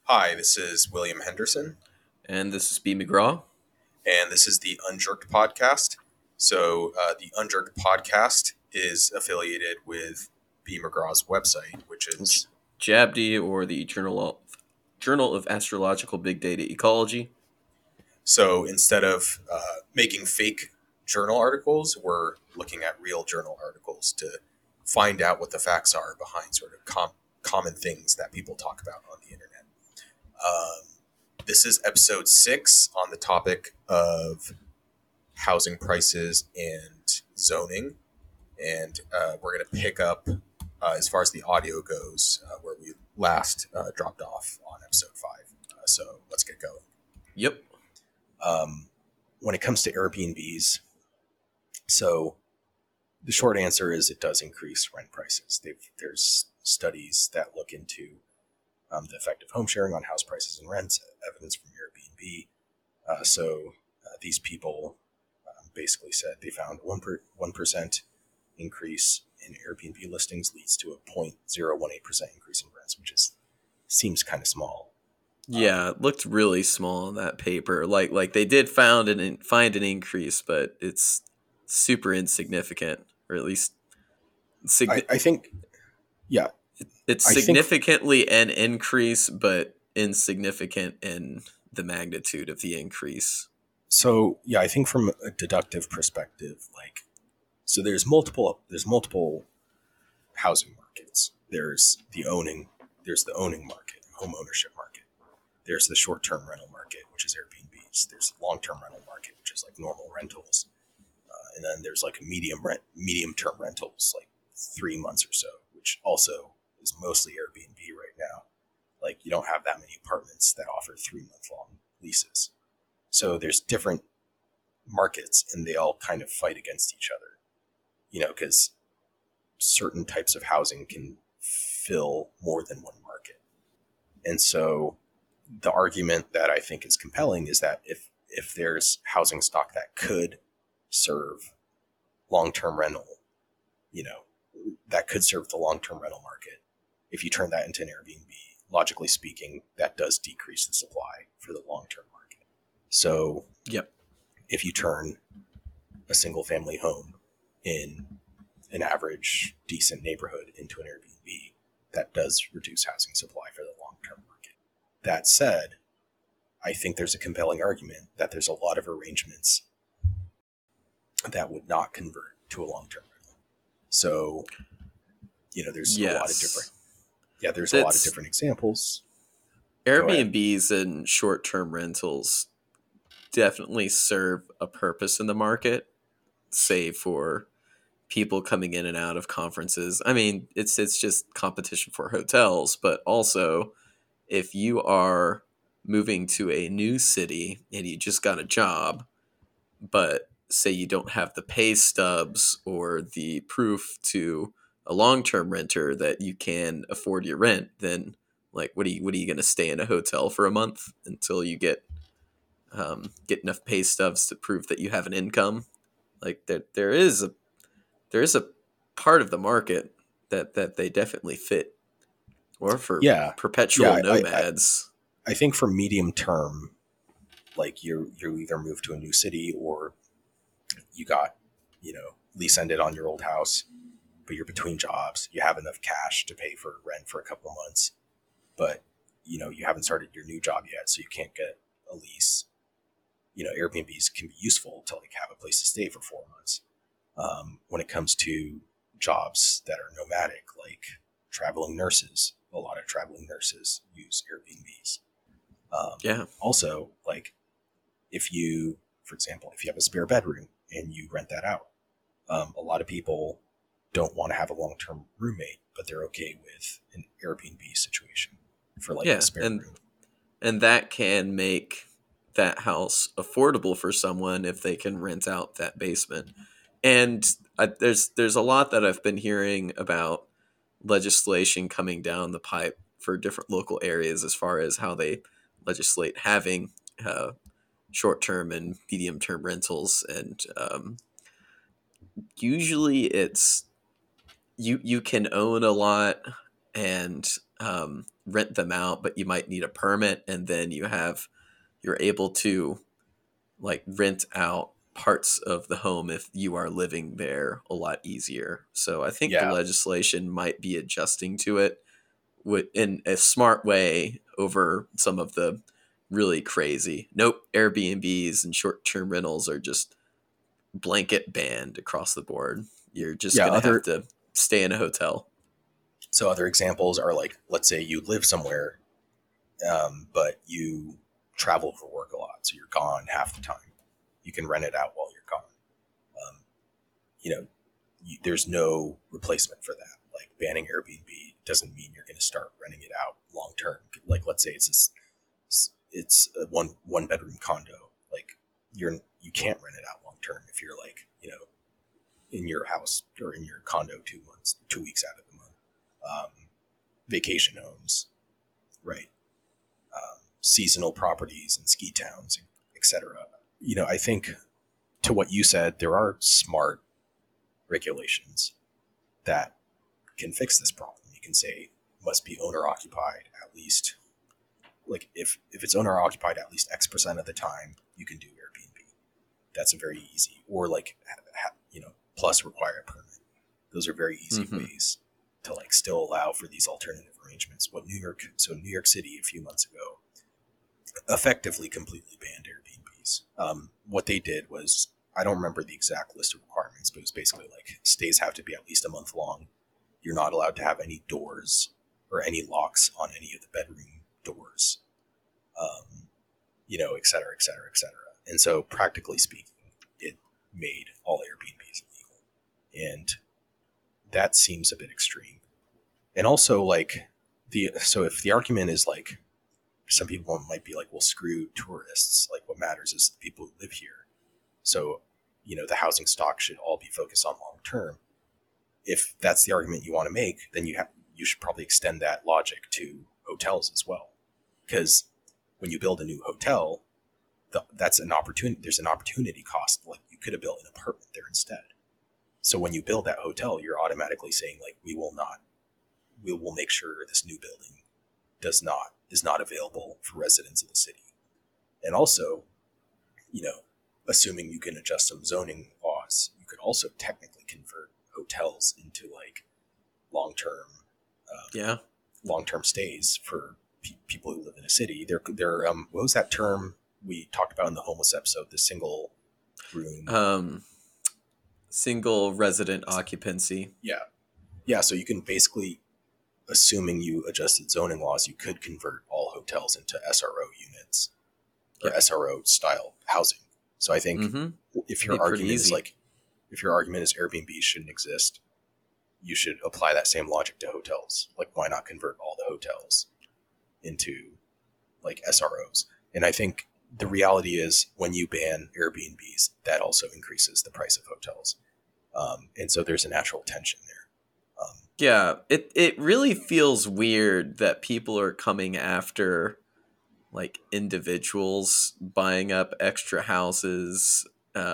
Hi, this is William Henderson, And this is B. McGraw. and this is the Unjerked podcast. The Unjerked podcast is affiliated with B. McGraw's website, which is JABD, or the Journal of Astrological Big Data Ecology. so instead of making fake journal articles, we're looking at real journal articles to find out what the facts are behind sort of common things that people talk about on the internet. This is episode 6 on the topic of housing prices and zoning. And we're going to pick up as far as the audio goes where we last dropped off on episode 5. So let's get going. Yep. When it comes to Airbnbs, so the short answer is it does increase rent prices. There's studies that look into the effect of home sharing on house prices and rents, evidence from Airbnb. These people basically said they found 1% increase in Airbnb listings leads to a 0.018% increase in rents, which seems kind of small. Yeah, it looked really small in that paper. Like they did find an increase, but it's super insignificant, or at least I think, yeah, it's I think significantly an increase, but insignificant in the magnitude of the increase. so. Yeah, I think from a deductive perspective, so there's multiple housing markets. There's the owning market, home ownership market. There's the short-term rental market, which is Airbnbs. There's the long-term rental market, which is like normal rentals, and then there's like medium-term rentals, like 3 months or so, which also is mostly Airbnb right now. Like you don't have that many apartments that offer 3-month long leases. So there's different markets, and they all kind of fight against each other. Because certain types of housing can fill more than one market. And so the argument that I think is compelling is that if there's housing stock that could serve long-term rental, that could serve the long-term rental market, if you turn that into an Airbnb, logically speaking, that does decrease the supply for the long-term market. So Yep. if you turn a single family home in an average decent neighborhood into an Airbnb, that does reduce housing supply for the long-term market. That said, I think there's a compelling argument that there's a lot of arrangements that would not convert to a long-term rental. So, there's a lot of different. Yes. There's a lot of different examples. Airbnbs and short-term rentals definitely serve a purpose in the market, say for people coming in and out of conferences. I mean, it's just competition for hotels, but also if you are moving to a new city and you just got a job, but say you don't have the pay stubs or the proof to a long-term renter that you can afford your rent, then like what are you going to stay in a hotel for a month until you get enough pay stubs to prove that you have an income? Like there is a part of the market that they definitely fit, or for Yeah, perpetual yeah. nomads. I think for medium term, like you either move to a new city or you got lease ended on your old house, but you're between jobs. You have enough cash to pay for rent for a couple of months, but you haven't started your new job yet, so you can't get a lease. Airbnbs can be useful to like have a place to stay for 4 months. When it comes to jobs that are nomadic, like traveling nurses, a lot of traveling nurses use Airbnbs. Yeah. Also, like for example, if you have a spare bedroom and you rent that out, a lot of people don't want to have a long-term roommate, but they're okay with an Airbnb situation for like a Yeah, spare room. and that can make that house affordable for someone if they can rent out that basement. And there's a lot that I've been hearing about legislation coming down the pipe for different local areas as far as how they legislate having short-term and medium-term rentals. And usually it's you can own a lot and rent them out, but you might need a permit, and then you're able to like rent out parts of the home if you are living there a lot easier. So I think the Yeah. legislation might be adjusting to it in a smart way over some of the really crazy. Nope, Airbnbs and short-term rentals are just blanket banned across the board. You're just Yeah. going to have to stay in a hotel. So other examples are like, let's say you live somewhere, but you travel for work a lot, so you're gone half the time. You can rent it out while you're gone. Um, there's no replacement for that. Like banning Airbnb doesn't mean you're going to start renting it out long term. Like let's say it's a one bedroom condo. Like you can't rent it out long term if you're like in your house or in your condo 2 weeks out of the month. Vacation homes, right? Seasonal properties and ski towns, etc. I think to what you said, there are smart regulations that can fix this problem. You can say must be owner occupied at least, like if it's owner occupied at least X% of the time, you can do Airbnb. That's a very easy, or like plus require a permit. Those are very easy ways to like still allow for these alternative arrangements. New York City a few months ago effectively completely banned Airbnbs. What they did was, I don't remember the exact list of requirements, but it was basically like stays have to be at least a month long. You're not allowed to have any doors or any locks on any of the bedroom doors, et cetera, et cetera, et cetera. And so practically speaking, it made all Airbnbs illegal. And that seems a bit extreme. And also like so if the argument is like, some people might be like, well, screw tourists. Like what matters is the people who live here. So, the housing stock should all be focused on long term. If that's the argument you want to make, then you should probably extend that logic to hotels as well. Because when you build a new hotel, that's an opportunity. There's an opportunity cost. Like you could have built an apartment there instead. So when you build that hotel, you're automatically saying like, we will make sure this new building is not available for residents of the city. And also, assuming you can adjust some zoning laws, you could also technically convert hotels into like long-term stays for people who live in a city. They're what was that term we talked about in the homeless episode? The single room, single resident occupancy. Yeah. So you can basically, assuming you adjusted zoning laws, you could convert all hotels into SRO units or SRO style housing. So I think if your argument is Airbnb shouldn't exist, you should apply that same logic to hotels. Like, why not convert all the hotels into like SROs? And I think the reality is when you ban Airbnbs, that also increases the price of hotels. And so there's a natural tension there. Yeah, it really feels weird that people are coming after like individuals buying up extra houses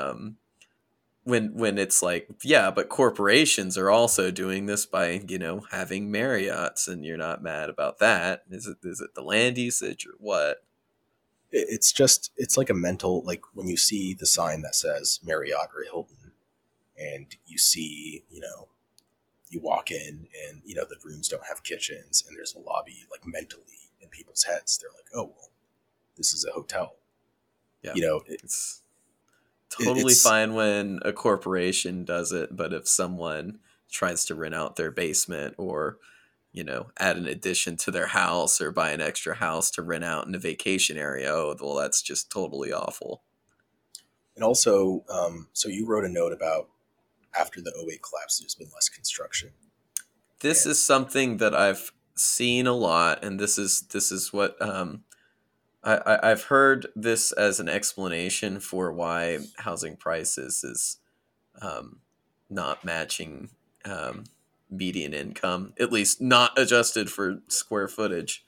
when it's like, yeah, but corporations are also doing this by, having Marriotts, and you're not mad about that. Is it the land usage or what? It's like a mental, like when you see the sign that says Marriott or Hilton and you see, you walk in and, the rooms don't have kitchens and there's a lobby, like mentally in people's heads, they're like, oh, well, this is a hotel. Yeah. It's totally fine when a corporation does it, but if someone tries to rent out their basement or, add an addition to their house or buy an extra house to rent out in a vacation area, oh, well, that's just totally awful. And also, so you wrote a note about after the 2008 collapse, there's been less construction. This is something that I've seen a lot, and this is what I've heard this as an explanation for why housing prices is not matching median income, at least not adjusted for square footage,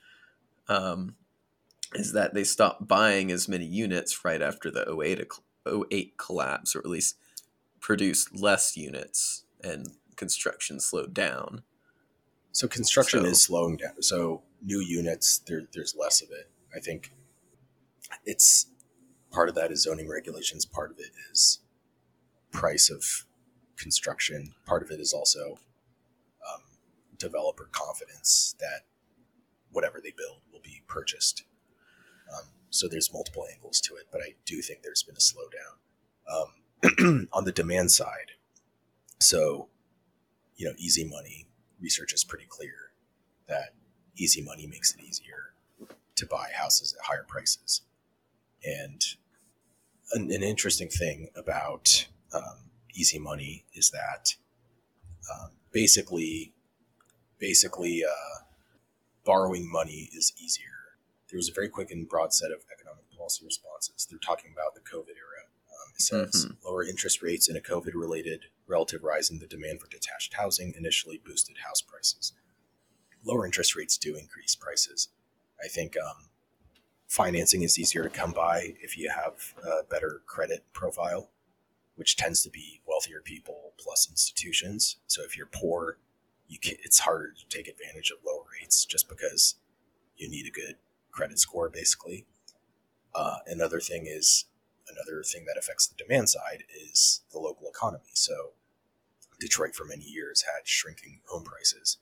is that they stopped buying as many units right after the 2008 collapse, or at least produced less units and construction slowed down. So construction So is slowing down. So new units, there's less of it. I think it's part of that is zoning regulations. Part of it is price of construction. Part of it is also developer confidence that whatever they build will be purchased. So there's multiple angles to it, but I do think there's been a slowdown on the demand side. So, easy money research is pretty clear that easy money makes it easier to buy houses at higher prices. And an interesting thing about easy money is that basically, borrowing money is easier. There was a very quick and broad set of economic policy responses. They're talking about the COVID era. It says lower interest rates and a COVID-related relative rise in the demand for detached housing initially boosted house prices. Lower interest rates do increase prices. I think financing is easier to come by if you have a better credit profile, which tends to be wealthier people plus institutions. So if you're poor, it's harder to take advantage of low rates just because you need a good credit score, basically. Another thing that affects the demand side is the local economy. So Detroit for many years had shrinking home prices,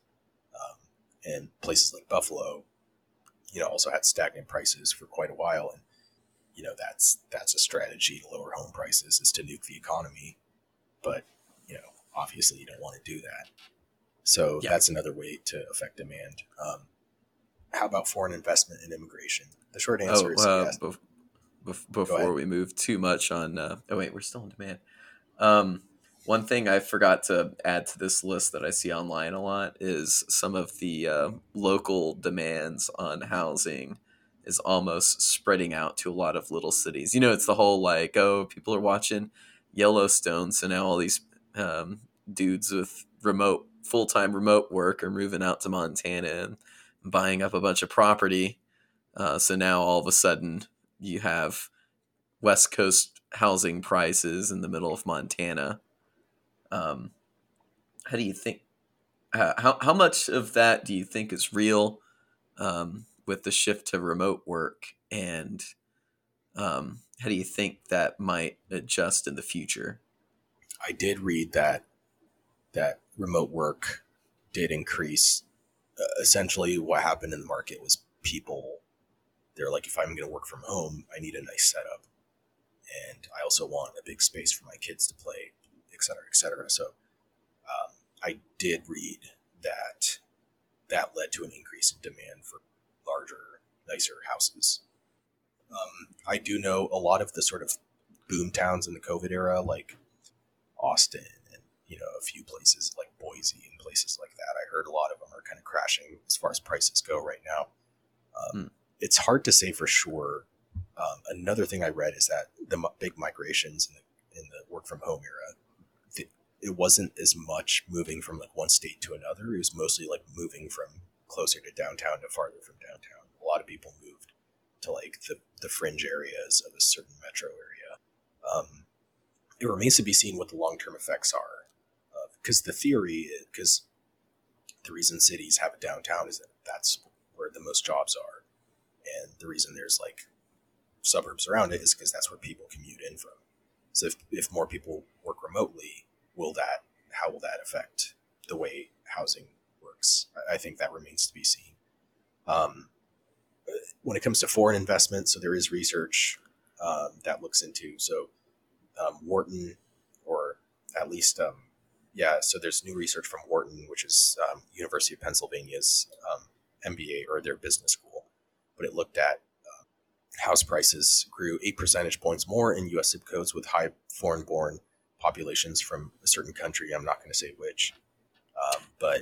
and places like Buffalo, also had stagnant prices for quite a while. And that's a strategy to lower home prices, is to nuke the economy. But obviously you don't want to do that. So that's another way to affect demand. How about foreign investment and immigration? The short answer is yes. Before we move too much on, we're still in demand. One thing I forgot to add to this list that I see online a lot is some of the local demands on housing is almost spreading out to a lot of little cities. It's the whole people are watching Yellowstone, so now all these dudes with full-time remote work are moving out to Montana and buying up a bunch of property. So now all of a sudden you have West Coast housing prices in the middle of Montana. How do you think? How much of that do you think is real with the shift to remote work, and how do you think that might adjust in the future? I did read that remote work did increase. Essentially, what happened in the market was they're like, if I'm going to work from home, I need a nice setup, and I also want a big space for my kids to play, et cetera, et cetera. So I did read that led to an increase in demand for larger, nicer houses. I do know a lot of the sort of boom towns in the COVID era, like Austin and a few places like Boise and places like that. I heard a lot of them are kind of crashing as far as prices go right now. It's hard to say for sure. Another thing I read is that the big migrations in the work from home era, it wasn't as much moving from like one state to another. It was mostly like moving from closer to downtown to farther from downtown. A lot of people moved to like the fringe areas of a certain metro area. It remains to be seen what the long-term effects are. Because the reason cities have a downtown is that that's where the most jobs are. And the reason there's like suburbs around it is because that's where people commute in from. So if more people work remotely, how will that affect the way housing works? I think that remains to be seen. When it comes to foreign investment, so there is research that looks into, Wharton, or at least, so there's new research from Wharton, which is University of Pennsylvania's MBA, or their business school. But it looked at house prices grew 8 percentage points more in U.S. zip codes with high foreign-born populations from a certain country. I'm not going to say which, but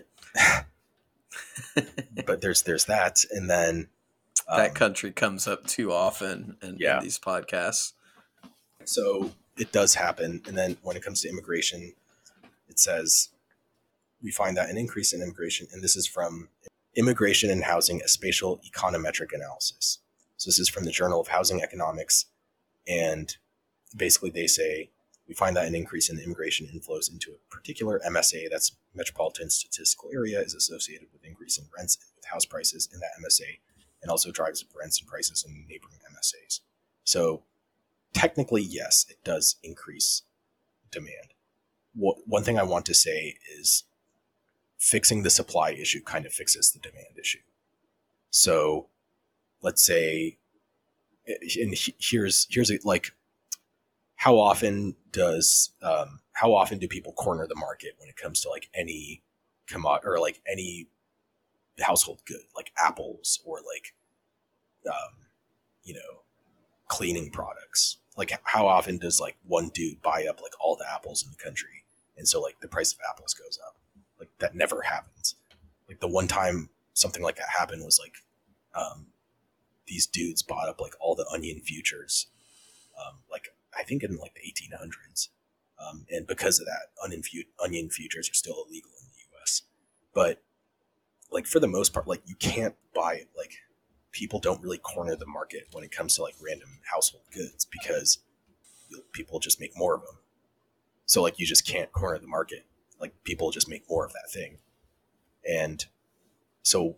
there's that, and then that country comes up too often in these podcasts. So it does happen. And then when it comes to immigration, it says we find that an increase in immigration, and this is from Immigration and Housing, a Spatial Econometric Analysis. So this is from the Journal of Housing Economics, and basically they say We find that an increase in immigration inflows into a particular MSA, that's metropolitan statistical area, is associated with increase in rents with house prices in that MSA, and also drives rents and prices in neighboring MSAs. So technically, yes, it does increase demand. One thing I want to say is fixing the supply issue kind of fixes the demand issue. So let's say, and here's like, how often do people corner the market when it comes to like any commodity or like any household good, like apples or like cleaning products? Like, how often does like one dude buy up like all the apples in the country, and so like the price of apples goes up? Like, that never happens. Like, the one time something like that happened was like these dudes bought up like all the onion futures, like I think in like the 1800s, and because of that, onion futures are still illegal in the U.S. But like, for the most part, like, you can't buy it. Like, people don't really corner the market when it comes to like random household goods, because people just make more of them. So like, you just can't corner the market. Like, people just make more of that thing. And so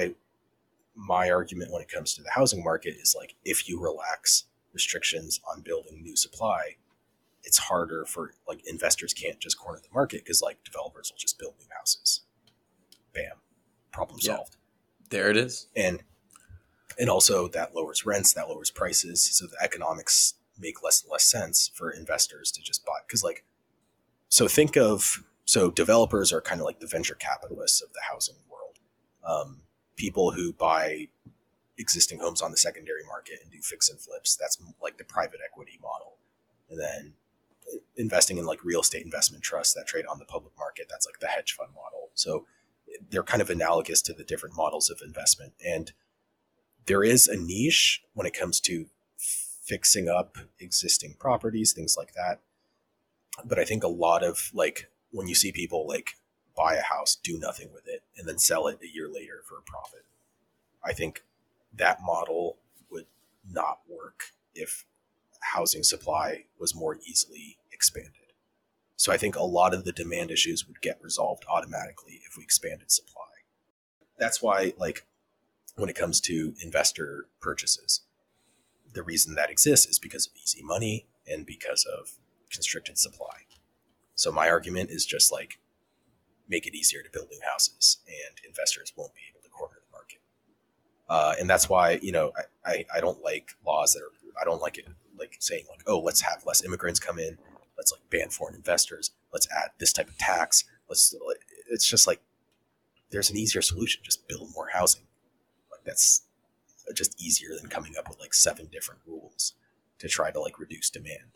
my argument when it comes to the housing market is like, if you relax restrictions on building new supply, it's harder for like, investors can't just corner the market, because like developers will just build new houses. Bam, problem solved. There it is. And also that lowers rents, that lowers prices. So the economics make less and less sense for investors to just buy. Because like, so developers are kind of like the venture capitalists of the housing world. People who buy existing homes on the secondary market and do fix and flips, that's like the private equity model. And then investing in like real estate investment trusts that trade on the public market, that's like the hedge fund model. So they're kind of analogous to the different models of investment. And there is a niche when it comes to fixing up existing properties, things like that. But I think a lot of like, when you see people like buy a house, do nothing with it, and then sell it a year later for a profit, I think that model would not work if housing supply was more easily expanded. So I think a lot of the demand issues would get resolved automatically if we expanded supply. That's why, like, when it comes to investor purchases, the reason that exists is because of easy money and because of constricted supply. So my argument is just like, make it easier to build new houses, and investors won't be able to corner the market. And that's why, I don't like laws I don't like it, like saying like, oh, let's have less immigrants come in. Let's like ban foreign investors. Let's add this type of tax. It's just like, there's an easier solution. Just build more housing. Like, that's just easier than coming up with like 7 different rules to try to like reduce demand.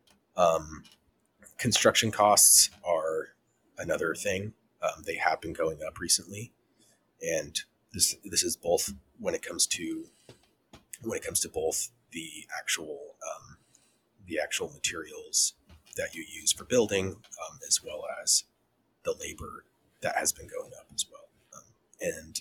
Construction costs are another thing. They have been going up recently, and this is both when it comes to both the actual materials that you use for building, as well as the labor that has been going up as well. And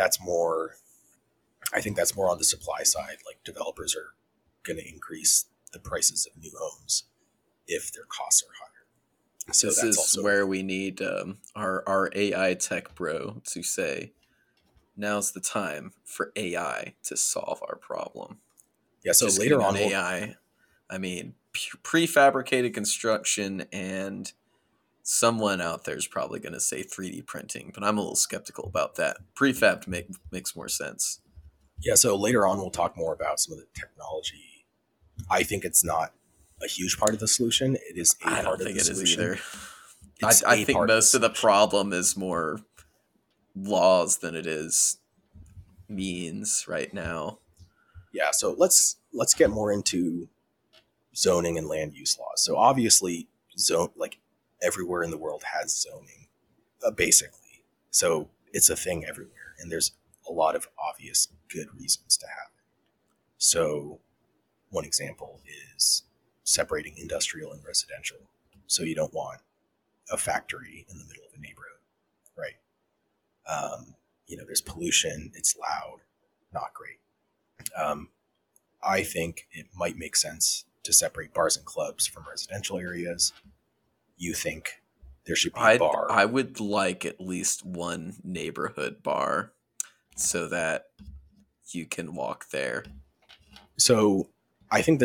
I think that's more on the supply side. Like, developers are going to increase the prices of new homes if their costs are higher. So this is also where we need our AI tech bro to say, now's the time for AI to solve our problem. Yeah, so just later on, AI, I mean, prefabricated construction, and someone out there is probably going to say 3D printing, but I'm a little skeptical about that. Prefab makes more sense. Yeah, so later on, we'll talk more about some of the technology. I think it's not a huge part of the solution. It is a part of the solution. I don't think it is either. I think most of the problem is more laws than it is means right now. Yeah, so let's get more into zoning and land use laws. So obviously, everywhere in the world has zoning, basically. So it's a thing everywhere, and there's a lot of obvious good reasons to have it. So one example is separating industrial and residential. So you don't want a factory in the middle of a neighborhood, right? There's pollution, it's loud, not great. I think it might make sense to separate bars and clubs from residential areas. You think there should be a bar. I would like at least one neighborhood bar so that you can walk there. So I think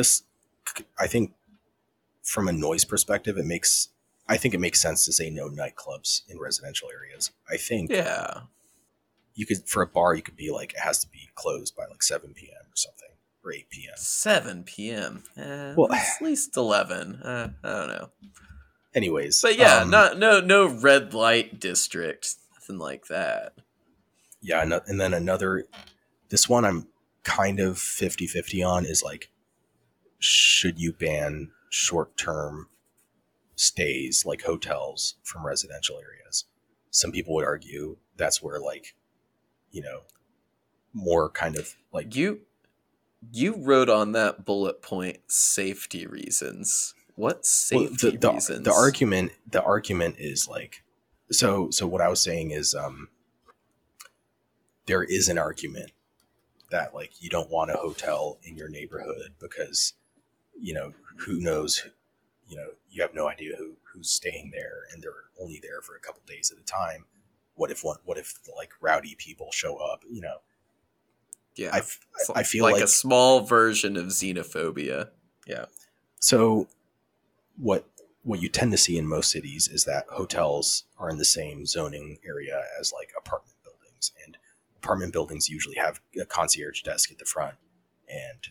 from a noise perspective, it makes sense to say no nightclubs in residential areas. I think you could, for a bar, you could be like, it has to be closed by like 7 p.m. or something, or 8 p.m. 7 p.m. Well, at least 11. I don't know. Anyways, but yeah, no red light district, nothing like that. Yeah, and then this one I'm kind of 50-50 on is like, should you ban short-term stays like hotels from residential areas? Some people would argue that's where, like, you know, more kind of like you wrote on that bullet point safety reasons. What safety reasons? The argument is like, so what I was saying is there is an argument that, like, you don't want a hotel in your neighborhood because, who knows, you have no idea who's staying there, and they're only there for a couple days at a time. What if like rowdy people show up, Yeah. I feel like a small version of xenophobia. Yeah. So what you tend to see in most cities is that hotels are in the same zoning area as like apartment buildings, and apartment buildings usually have a concierge desk at the front, and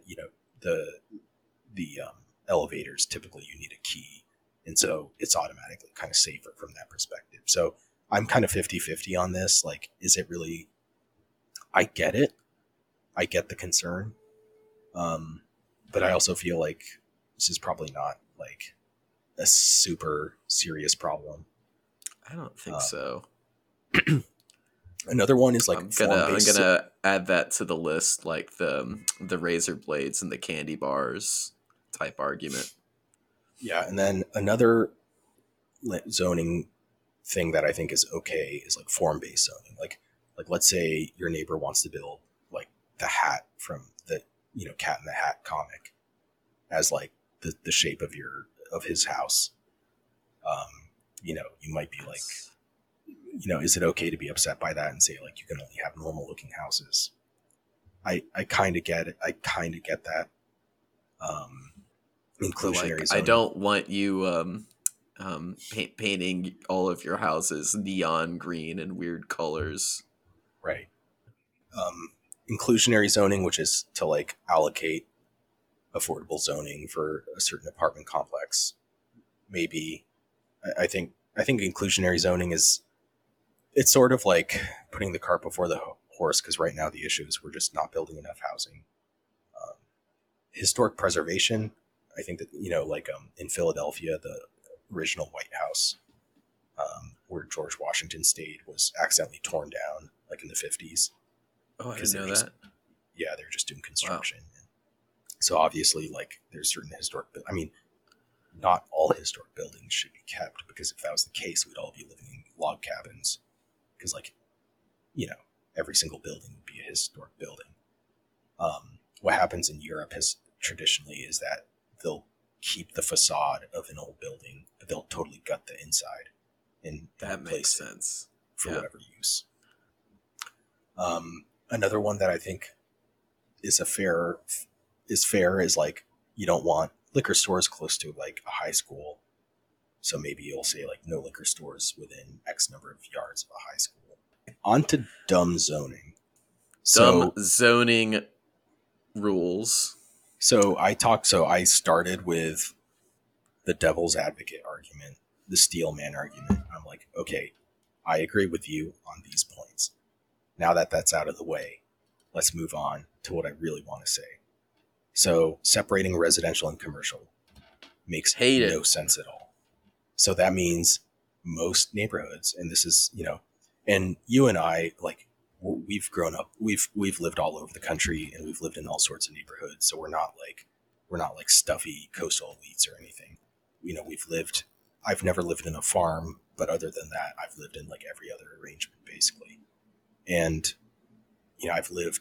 the elevators, typically you need a key, and so it's automatically kind of safer from that perspective. So I'm kind of 50-50 on this. Like, is it really? I get it. I get the concern. But I also feel like this is probably not like a super serious problem. I don't think so. Another one is like I'm gonna add that to the list, like the razor blades and the candy bars type argument. Yeah, and then another zoning thing that I think is okay is like form-based zoning. Like let's say your neighbor wants to build like the hat from the Cat in the Hat comic as like the shape of his house. You might be like, is it okay to be upset by that and say like you can only have normal looking houses? I kind of get it. I kind of get that. Inclusionary zoning. I don't want you painting all of your houses neon green and weird colors. Right. Inclusionary zoning, which is to like allocate affordable zoning for a certain apartment complex. Maybe I think inclusionary zoning it's sort of like putting the cart before the horse, because right now the issue is we're just not building enough housing. Historic preservation, I think that, in Philadelphia, the original White House, where George Washington stayed, was accidentally torn down like in the 50s. Oh, I didn't know that. Yeah, they're just doing construction. Wow. So obviously, like, there's certain historic, not all historic buildings should be kept, because if that was the case, we'd all be living in log cabins, because every single building would be a historic building. What happens in Europe traditionally is that they'll keep the facade of an old building, but they'll totally gut the inside and that makes sense for whatever use. Another one that I think is fair is like, you don't want liquor stores close to like a high school. So maybe you'll say like no liquor stores within X number of yards of a high school. On to dumb zoning. Dumb zoning rules. So I started with the devil's advocate argument, the steel man argument. I'm like, okay, I agree with you on these points. Now that that's out of the way, let's move on to what I really want to say. So separating residential and commercial makes no sense at all. So that means most neighborhoods, and this is, and you and I, like, we've grown up, we've lived all over the country, and we've lived in all sorts of neighborhoods. So we're not like stuffy coastal elites or anything. I've never lived in a farm, but other than that, I've lived in like every other arrangement basically. And, I've lived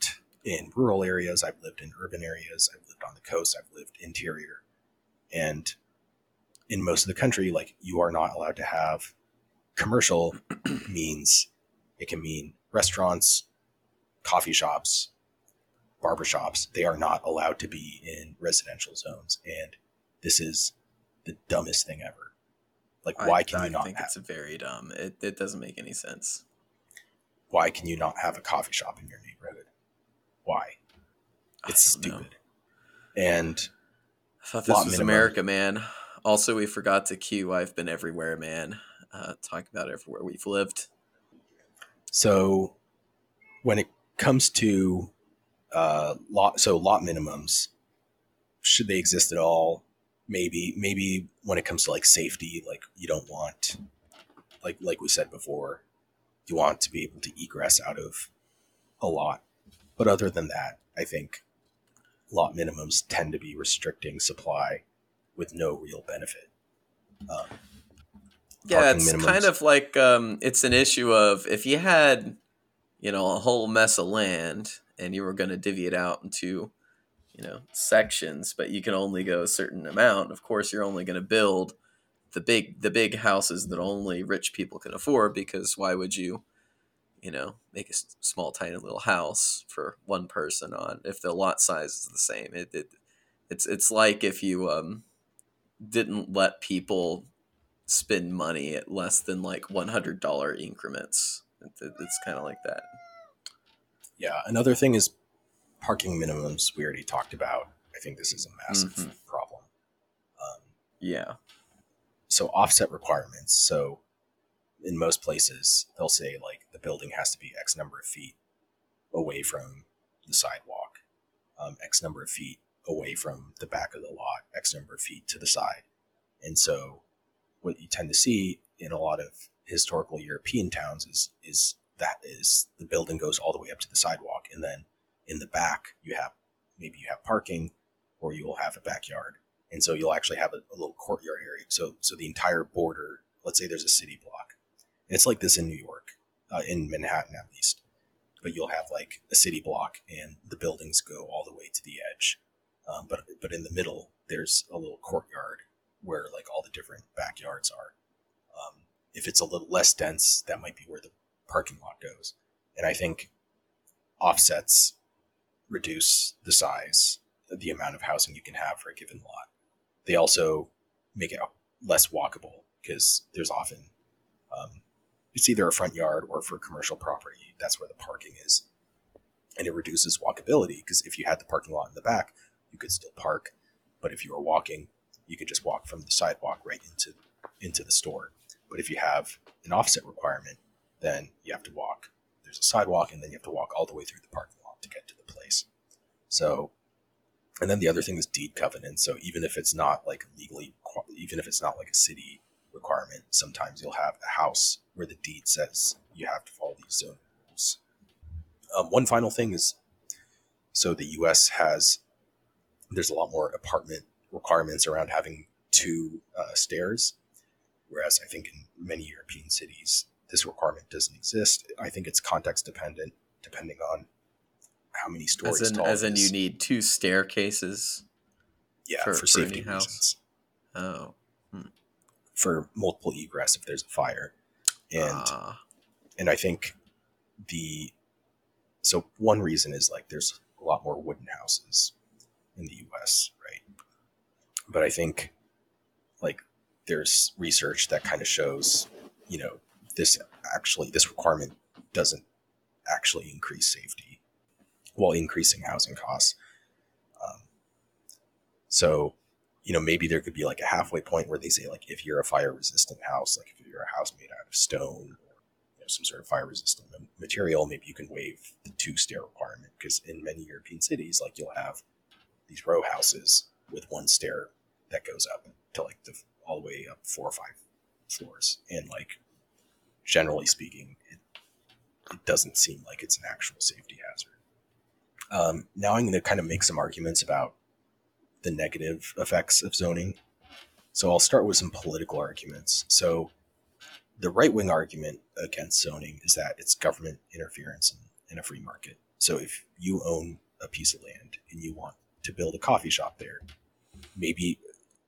in rural areas. I've lived in urban areas. I've lived on the coast. I've lived interior. And in most of the country, like, you are not allowed to have commercial means. It can mean restaurants, coffee shops, barbershops. They are not allowed to be in residential zones. And this is the dumbest thing ever. Like, why can you not I think it's very dumb. It doesn't make any sense. Why can you not have a coffee shop in your neighborhood? Why? It's stupid. And I thought this was America, man. Also, we forgot to cue I've Been Everywhere, man. Talk about everywhere we've lived. So when it comes to lot minimums, should they exist at all? Maybe when it comes to like safety, like, you don't want, like we said before, you want to be able to egress out of a lot. But other than that, I think lot minimums tend to be restricting supply with no real benefit. Yeah, it's kind of like it's an issue of, if you had, a whole mess of land and you were going to divvy it out into, sections, but you can only go a certain amount. Of course, you're only going to build the big houses that only rich people can afford, because why would you, make a small, tiny little house for one person on if the lot size is the same? It's like if you didn't let people spend money at less than like $100 increments. It's kind of like that. Yeah. Another thing is parking minimums. We already talked about. I think this is a massive problem. Yeah. So offset requirements. So in most places, they'll say like the building has to be X number of feet away from the sidewalk, X number of feet away from the back of the lot, X number of feet to the side. And so what you tend to see in a lot of historical European towns is the building goes all the way up to the sidewalk, and then in the back you have parking, or you will have a backyard, and so you'll actually have a little courtyard area. So the entire border, let's say there's a city block, and it's like this in New York, in Manhattan at least, but you'll have like a city block, and the buildings go all the way to the edge, but in the middle there's a little courtyard where like all the different backyards are. If it's a little less dense, that might be where the parking lot goes. And I think offsets reduce the size, the amount of housing you can have for a given lot. They also make it less walkable, because there's often, it's either a front yard, or for commercial property, that's where the parking is. And it reduces walkability, because if you had the parking lot in the back, you could still park. But if you were walking, you could just walk from the sidewalk right into the store. But if you have an offset requirement, then you have to walk. There's a sidewalk, and then you have to walk all the way through the parking lot to get to the place. So, and then the other thing is deed covenant. So even if it's not like even if it's not like a city requirement, sometimes you'll have a house where the deed says you have to follow these zoning rules. One final thing is, so the U.S. there's a lot more apartment requirements around having 2 stairs, whereas I think in many European cities this requirement doesn't exist. I think it's context dependent, depending on how many stories tall. As in, you need 2 staircases. Yeah, for safety reasons. Oh. For multiple egress if there's a fire, and I think so one reason is like there's a lot more wooden houses in the U.S., right? But I think like there's research that kind of shows, this requirement doesn't actually increase safety while increasing housing costs. So, maybe there could be like a halfway point where they say like, if you're a fire resistant house, like if you're a house made out of stone or some sort of fire resistant material, maybe you can waive the 2 stair requirement, because in many European cities, like you'll have these row houses with 1 stair that goes up to like all the way up 4 or 5 floors. And like, generally speaking, it doesn't seem like it's an actual safety hazard. Now I'm going to kind of make some arguments about the negative effects of zoning. So I'll start with some political arguments. So the right-wing argument against zoning is that it's government interference in a free market. So if you own a piece of land and you want to build a coffee shop there, maybe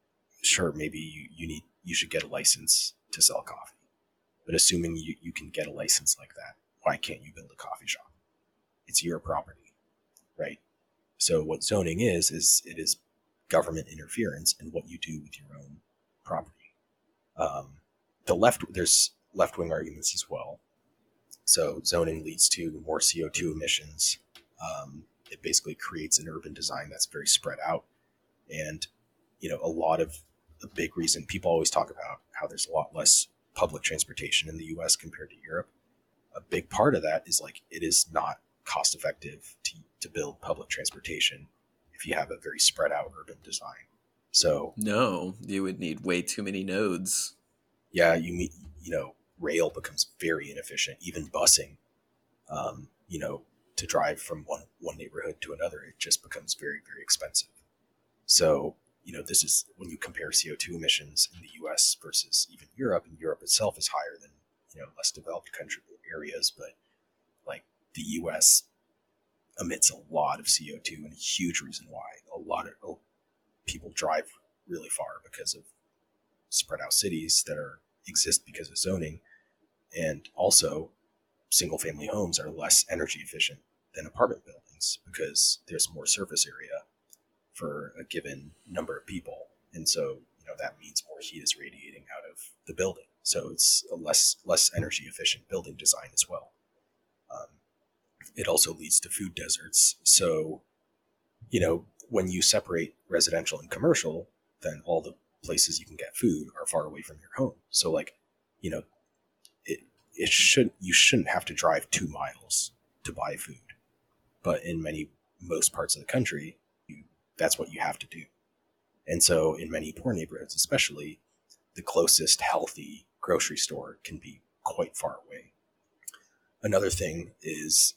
you should get a license to sell coffee. But assuming you can get a license like that, why can't you build a coffee shop? It's your property, right? So what zoning is it is government interference in what you do with your own property. There's left-wing arguments as well. So zoning leads to more CO2 emissions. It basically creates an urban design that's very spread out. And, a big reason people always talk about how there's a lot less public transportation in the US compared to Europe. A big part of that is like, it is not cost effective to build public transportation if you have a very spread out urban design. So no, you would need way too many nodes. Yeah, rail becomes very inefficient. Even busing, to drive from one neighborhood to another, it just becomes very, very expensive. So, this is when you compare CO2 emissions in the US versus even Europe, and Europe itself is higher than, less developed country areas, but like the US emits a lot of CO2, and a huge reason why a lot of people drive really far because of spread out cities that exist because of zoning. And also single family homes are less energy efficient than apartment buildings because there's more surface area for a given number of people. And so, that means more heat is radiating out of the building. So it's a less energy efficient building design as well. It also leads to food deserts. So, when you separate residential and commercial, then all the places you can get food are far away from your home. So you shouldn't have to drive 2 miles to buy food. But in most parts of the country, that's what you have to do. And so in many poor neighborhoods, especially, the closest healthy grocery store can be quite far away. Another thing is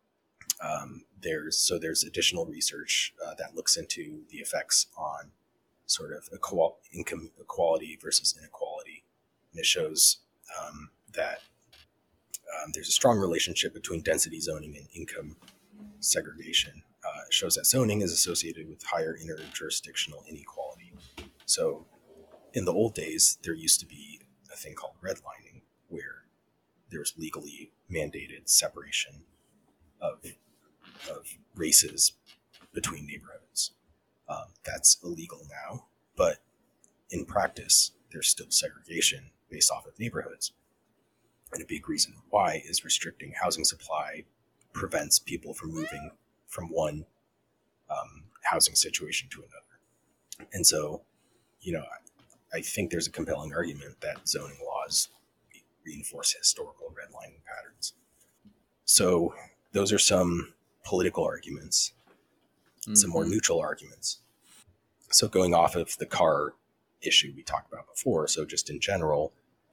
there's additional research that looks into the effects on sort of income equality versus inequality. And it shows that there's a strong relationship between density zoning and income segregation. It shows that zoning is associated with higher interjurisdictional inequality. So in the old days, there used to be a thing called redlining, where there was legally mandated separation of races between neighborhoods. That's illegal now, but in practice, there's still segregation based off of neighborhoods. And a big reason why is restricting housing supply prevents people from moving from one housing situation to another. And so, I think there's a compelling argument that zoning laws reinforce historical redlining patterns. So those are some political arguments, some more neutral arguments. So going off of the car issue we talked about before, so just in general,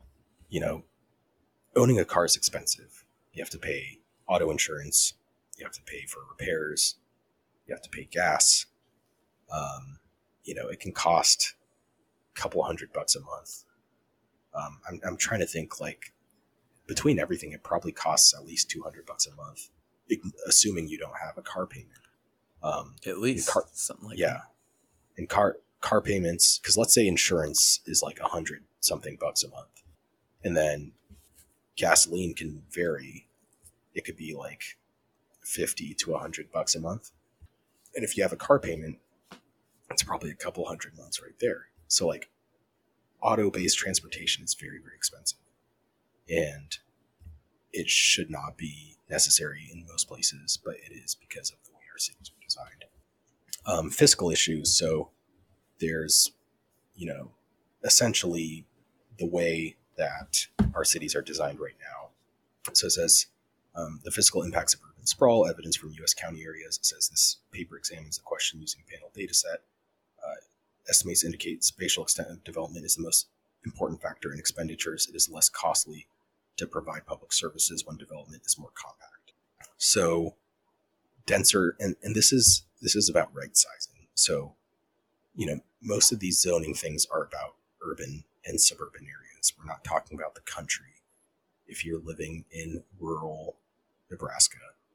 owning a car is expensive. You have to pay auto insurance. You have to pay for repairs. You have to pay gas. It can cost a couple $100 a month. I'm trying to think, like, between everything, it probably costs at least $200 a month, assuming you don't have a car payment. At least something like that. And car payments, because let's say insurance is like $100 something a month, and then gasoline can vary. It could be like $50 to $100 a month. And if you have a car payment, it's probably a couple hundred months right there. So like auto-based transportation is very, very expensive. And it should not be necessary in most places, but it is because of the way our cities are designed. Fiscal issues. So there's, essentially the way that our cities are designed right now. So it says the fiscal impacts of urban sprawl, evidence from U.S. county areas. It says this paper examines the question using a panel data set. Estimates indicate spatial extent of development is the most important factor in expenditures. It is less costly to provide public services when development is more compact. So denser, and this is about right sizing. So, most of these zoning things are about urban and suburban areas. We're not talking about the country. If you're living in rural Nebraska,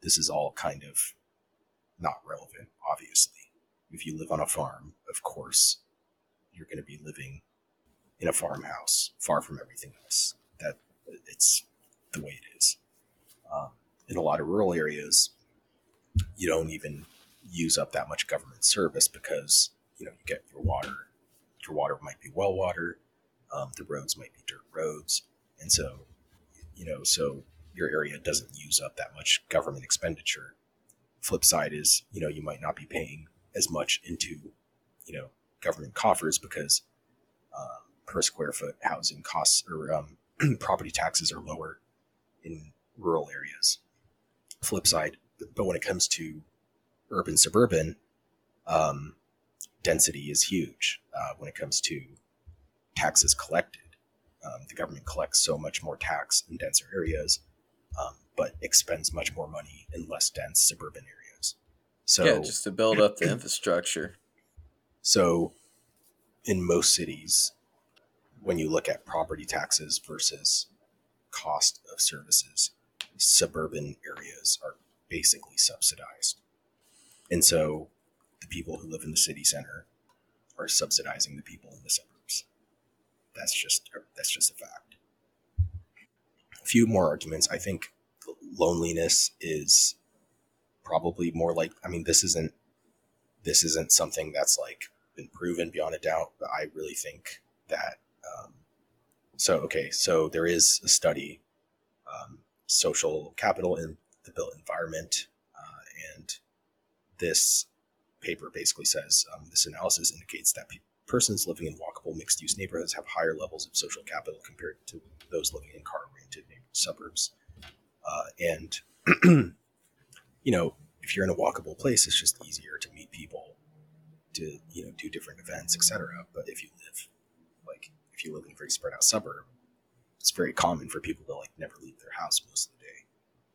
this is all kind of not relevant, obviously. If you live on a farm, of course, you're going to be living in a farmhouse, far from everything else. That it's the way it is. In a lot of rural areas, you don't even use up that much government service because you get your water. Your water might be well water. The roads might be dirt roads, and so so your area doesn't use up that much government expenditure. Flip side is you might not be paying as much into government coffers because per square foot housing costs or property taxes are lower in rural areas. Flip side, but when it comes to urban suburban, density is huge. When it comes to taxes collected, the government collects so much more tax in denser areas, but expends much more money in less dense suburban areas. So yeah, just to build up the infrastructure. So in most cities, when you look at property taxes versus cost of services, suburban areas are basically subsidized. And so the people who live in the city center are subsidizing the people in the suburbs. That's just a fact. A few more arguments. I think loneliness is probably more like, this isn't something that's like been proven beyond a doubt, but I really think that so there is a study, social capital in the built environment, and this paper basically says this analysis indicates that persons living in walkable mixed-use neighborhoods have higher levels of social capital compared to those living in car-oriented suburbs. And if you're in a walkable place, it's just easier to meet people, to do different events, etc. But if you live in a very spread out suburb, it's very common for people to never leave their house most of the day.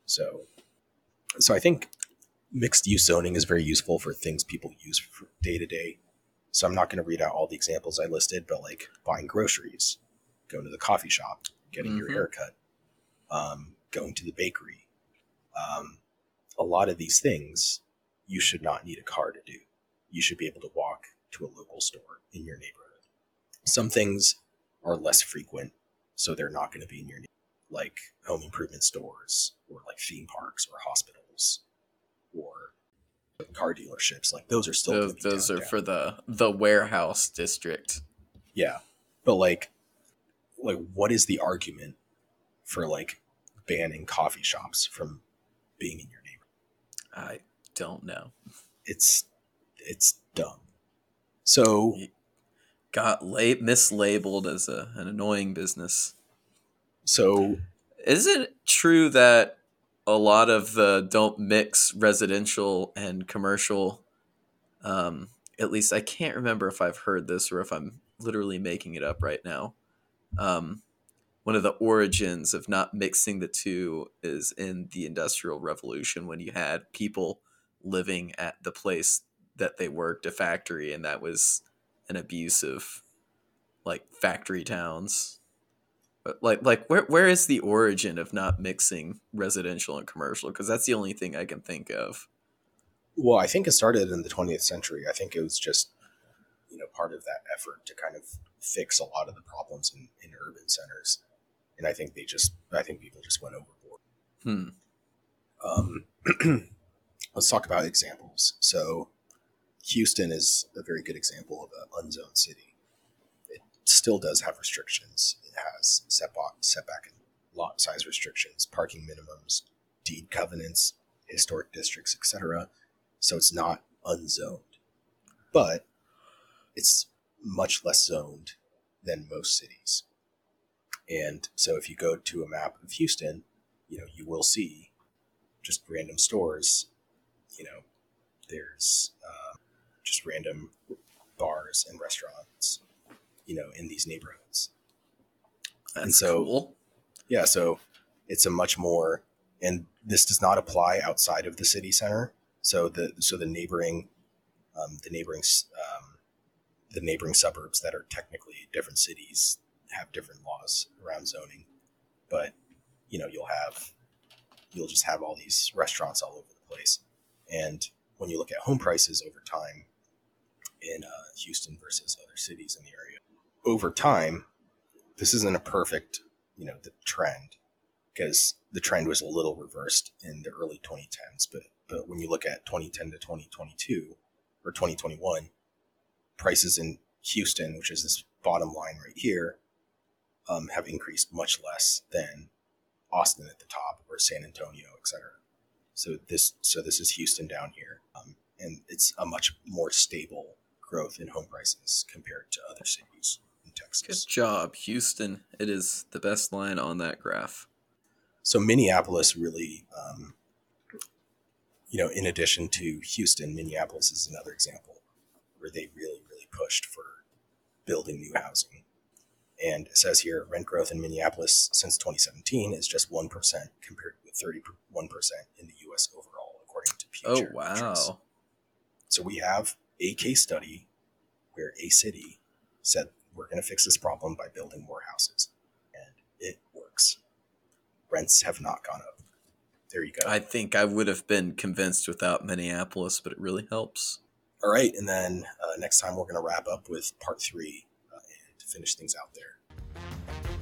So I think mixed use zoning is very useful for things people use for day to day. So I'm not going to read out all the examples I listed, but buying groceries, going to the coffee shop, getting your haircut, going to the bakery. A lot of these things you should not need a car to do. You should be able to walk to a local store in your neighborhood. Some things are less frequent, so they're not going to be in your neighborhood, like home improvement stores or theme parks or hospitals or car dealerships. Those are still those are for the warehouse district. Yeah, but what is the argument for banning coffee shops from being in your neighborhood? I don't know. It's dumb. So got mislabeled as an annoying business. So is it true that a lot of the don't mix residential and commercial, at least I can't remember if I've heard this or if I'm literally making it up right now. One of the origins of not mixing the two is in the Industrial Revolution, when you had people living at the place that they worked, a factory, and that was an abuse of factory towns. But where is the origin of not mixing residential and commercial? Because that's the only thing I can think of. Well, I think it started in the 20th century. I think it was just part of that effort to kind of fix a lot of the problems in urban centers. And I think people just went overboard. Let's talk about examples. So Houston is a very good example of an unzoned city. It still does have restrictions. It has setback and lot size restrictions, parking minimums, deed covenants, historic districts, etc. So it's not unzoned, but it's much less zoned than most cities. And so if you go to a map of Houston, you will see just random stores. There's just random bars and restaurants, in these neighborhoods. That's cool. Yeah, so it's a much more, and this does not apply outside of the city center. So the neighboring suburbs that are technically different cities have different laws around zoning, but you'll have you'll just have all these restaurants all over the place. And when you look at home prices over time in Houston versus other cities in the area, over time, this isn't a perfect, the trend, because the trend was a little reversed in the early 2010s. But when you look at 2010 to 2022 or 2021, prices in Houston, which is this bottom line right here, have increased much less than Austin at the top or San Antonio, etc. So this is Houston down here, and it's a much more stable growth in home prices compared to other cities in Texas. Good job, Houston. It is the best line on that graph. So Minneapolis really, in addition to Houston, Minneapolis is another example where they really, really pushed for building new housing. And it says here, rent growth in Minneapolis since 2017 is just 1% compared with 31% in the U.S. overall, according to Future. Oh, wow. So we have a case study where a city said, we're going to fix this problem by building more houses. And it works. Rents have not gone up. There you go. I think I would have been convinced without Minneapolis, but it really helps. All right. And then next time we're going to wrap up with part 3 and to finish things out there.